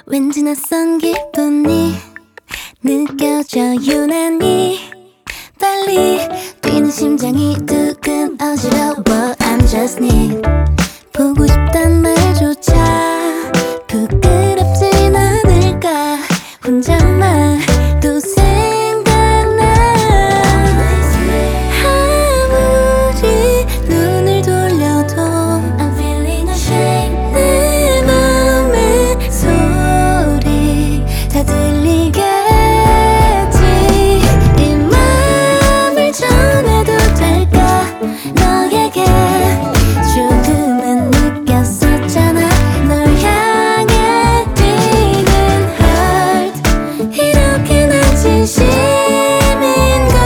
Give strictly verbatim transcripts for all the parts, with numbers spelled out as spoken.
왠지 낯선 기분이 느껴져 유난히 빨리 뛰는 심장이 두근 어지러워 I'm just need 보고 싶단 말조차 부끄럽진 않을까 혼자만 또 생각나 아무리 눈을 돌려도 I'm feeling ashamed 내 맘의 소리 다 들리겠지 이 맘을 전해도 될까 너에게 조금은 느꼈었잖아 널 향해 뛰는 heart 이렇게 난 진심인걸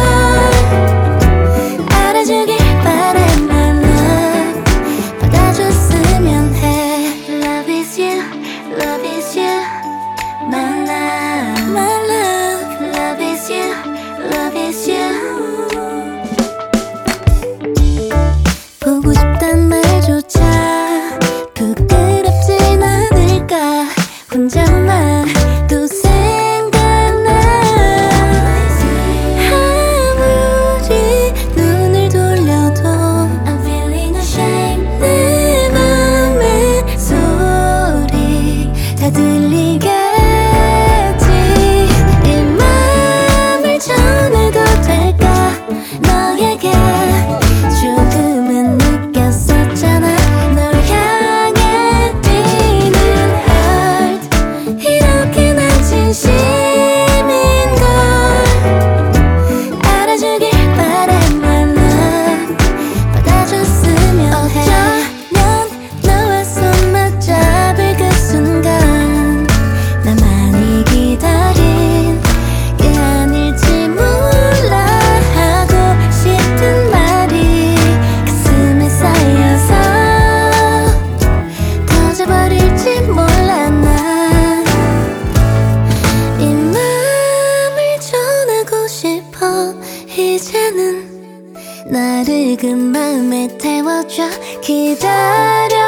알아주길 바래 my love 받아줬으면 해 Love is you, love is you my love, my love Love is you, love is you 보고 싶단 말조차 부끄럽진 않을까 혼자만 또 생각나 아무리 눈을 돌려도 I'm feeling ashamed 내 맘의 소리 다 들리겠지 이 맘을 전해도 될까 너에게 조금은 느꼈었잖아 널 향해 뛰는 heart 이렇게 난 진심인걸 알아주길 바래 my love 받아줬으면 해 어쩌면 너와 손 맞잡을 그 순간 나만이 기다린 게 아닐지 몰라 하고 싶은 말이 가슴에 쌓여서 터져버릴지 몰라 난 이 맘을 전하고 싶어 이제는 나를 그 마음에 태워줘 기다려